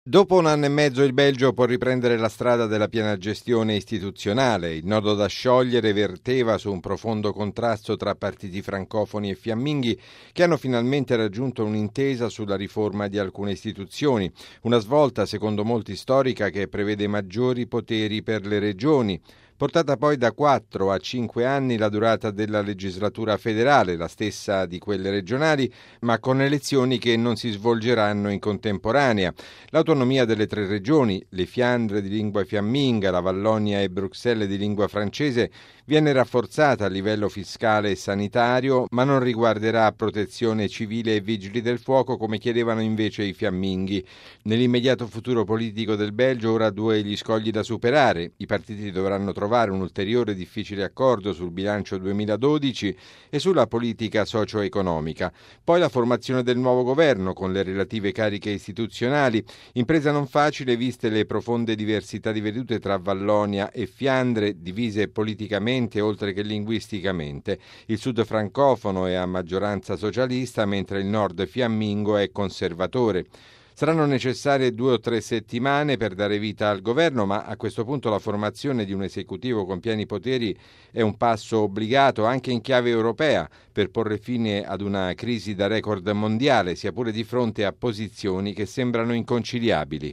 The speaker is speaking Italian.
Dopo un anno e mezzo il Belgio può riprendere la strada della piena gestione istituzionale. Il nodo da sciogliere verteva su un profondo contrasto tra partiti francofoni e fiamminghi che hanno finalmente raggiunto un'intesa sulla riforma di alcune istituzioni. Una svolta, secondo molti storica, che prevede maggiori poteri per le regioni. Portata poi da 4 a 5 anni la durata della legislatura federale, la stessa di quelle regionali, ma con elezioni che non si svolgeranno in contemporanea. L'autonomia delle 3 regioni, le Fiandre di lingua fiamminga, la Vallonia e Bruxelles di lingua francese, viene rafforzata a livello fiscale e sanitario, ma non riguarderà protezione civile e vigili del fuoco come chiedevano invece i fiamminghi. Nell'immediato futuro politico del Belgio ora 2 gli scogli da superare. I partiti dovranno trovare un ulteriore difficile accordo sul bilancio 2012 e sulla politica socio-economica. Poi la formazione del nuovo governo con le relative cariche istituzionali, impresa non facile viste le profonde diversità di vedute tra Vallonia e Fiandre, divise politicamente oltre che linguisticamente. Il sud francofono è a maggioranza socialista, mentre il nord fiammingo è conservatore. Saranno necessarie 2 o 3 settimane per dare vita al governo, ma a questo punto la formazione di un esecutivo con pieni poteri è un passo obbligato anche in chiave europea per porre fine ad una crisi da record mondiale, sia pure di fronte a posizioni che sembrano inconciliabili.